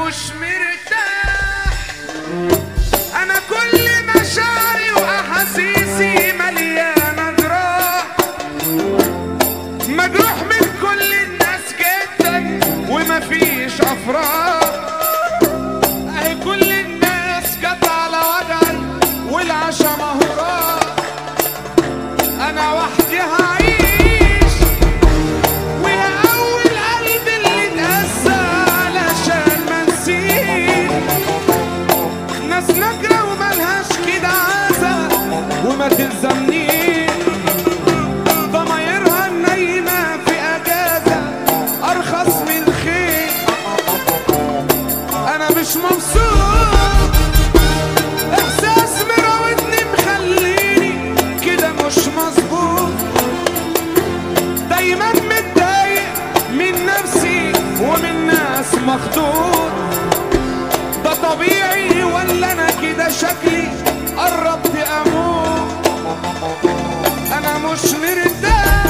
مش مرتاح، انا كل مشاعري واحاسيسي مليانه جراح، مجروح من كل الناس جدا ومفيش افراح. اهي كل الناس جت على وجعي والعشا مهراح، انا وحدي هعيش ويا اول قلب اللي اتأذى علشان ما نسيت. ناس نجرة وملهاش كده عزا وما تلزمنيش، ضمايرها النايمة في اجازة ارخص من الخير. انا مش مبسوط، احساس مراودني مخليني كده مش مظبوط، دايما متضايق من نفسي ومن ناس مخدوط. ده طبيعي ولا انا كده شكلي قربت اموت؟ انا مش مرتاح،